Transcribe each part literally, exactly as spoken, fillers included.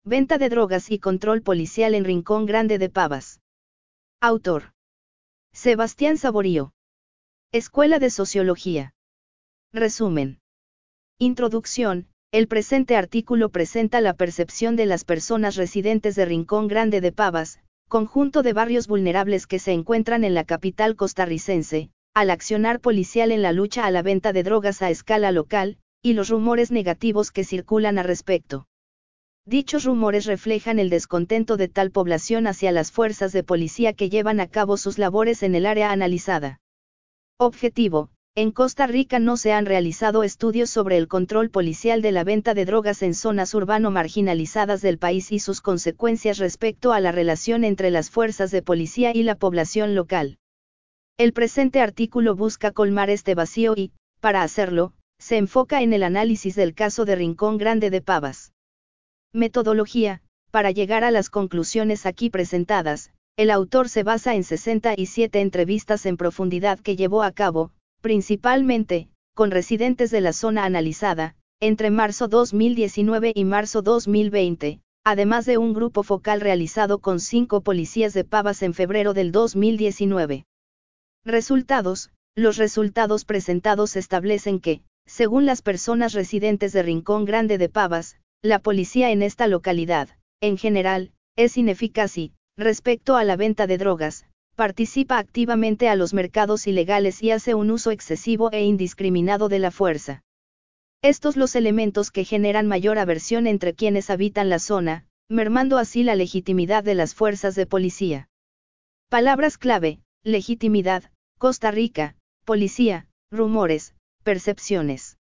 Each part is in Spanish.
Venta de drogas y control policial en Rincón Grande de Pavas. Autor: Sebastián Saborío. Escuela de Sociología. Resumen. Introducción. El presente artículo presenta la percepción de las personas residentes de Rincón Grande de Pavas, conjunto de barrios vulnerables que se encuentran en la capital costarricense, al accionar policial en la lucha a la venta de drogas a escala local, y los rumores negativos que circulan al respecto. Dichos rumores reflejan el descontento de tal población hacia las fuerzas de policía que llevan a cabo sus labores en el área analizada. Objetivo: en Costa Rica no se han realizado estudios sobre el control policial de la venta de drogas en zonas urbano marginalizadas del país y sus consecuencias respecto a la relación entre las fuerzas de policía y la población local. El presente artículo busca colmar este vacío y, para hacerlo, se enfoca en el análisis del caso de Rincón Grande de Pavas. Metodología: para llegar a las conclusiones aquí presentadas, el autor se basa en sesenta y siete entrevistas en profundidad que llevó a cabo, principalmente, con residentes de la zona analizada, entre marzo dos mil diecinueve y marzo dos mil veinte, además de un grupo focal realizado con cinco policías de Pavas en febrero del dos mil diecinueve. Resultados: los resultados presentados establecen que, según las personas residentes de Rincón Grande de Pavas, la policía en esta localidad, en general, es ineficaz y, respecto a la venta de drogas, participa activamente a los mercados ilegales y hace un uso excesivo e indiscriminado de la fuerza. Estos los elementos que generan mayor aversión entre quienes habitan la zona, mermando así la legitimidad de las fuerzas de policía. Palabras clave: legitimidad, Costa Rica, policía, rumores, percepciones.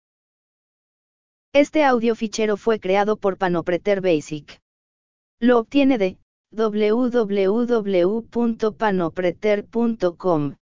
Este audio fichero fue creado por Panopreter Basic. Lo obtiene de w w w punto panopreter punto com.